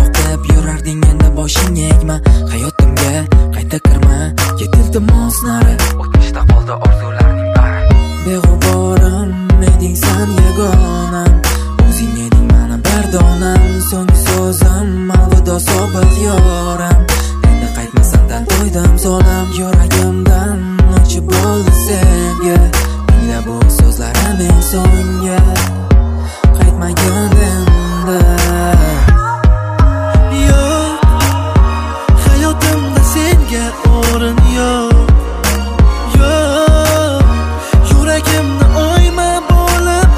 aytib yurarding, endi boshing egma. Hayotimga qayta kirma, ket iltimos nari. O'tmishda qoldi orzularning bari. Beg'uborim eding san yagonam, o'zing eding mani bardonam. So'nggi so'zim alvido sobiq yoram. Endi qaytma sendan to'ydim solam. Yuragimdan o'chib bo'ldi sevgi. Tingla bu so'zlarim eng so'nggi. Qaytmagin endi. Yo'q, hayotimda senga o'rin yo'q. Yo'q, yuragimni oyma bo'lib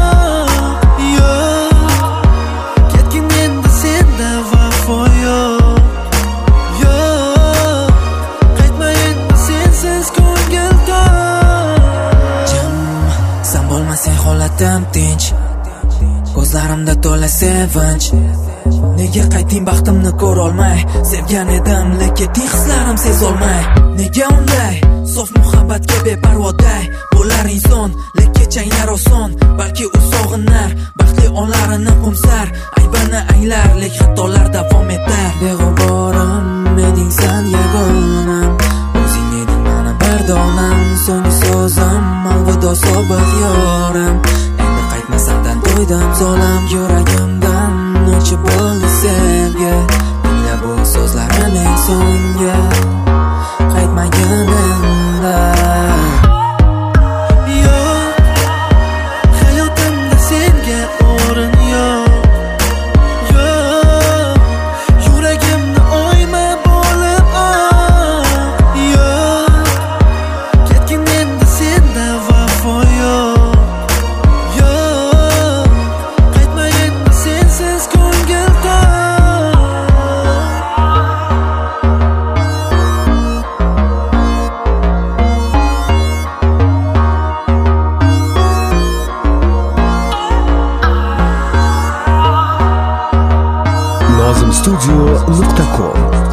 yo'q. Ketgin endi senda vafo yo'q. Yo'q, qaytma endi sensiz ko'ngil to'q. Jim, sen bo'lmasang holatim tinch, ko'zlarimda to'la sevinch. Nega qayting baxtimni ko'rolmay? Sevgan edim lekin hislarim sezolmay. Nega unday sof muhabbatga beparvoday bo'lar inson? Lekin changlar oson, balki u sog'inar baxtli onlarini qo'msar. Aybini anglar, lek xatolar davom etar. Beg'uborim eding san yagonam, o'zing eding mani bardonam. So'nggi so'zim alvido sobiq yoram. Endi qaytma sendan to'ydim zolam. Yuragimdan o'chib bo'ldi sevgi. Tingla bu so'zlarim eng so'nggi. Qaytmagin endi. Yo'q, hayotimda senga o'rin yo'q. Yo'q, yuragimni oyma bo'lib yo'q. Ketgin endi senda vafo yo'q. Yo'q, qaytma endi sensiz ko'ngil to'q. Nozimstudio.com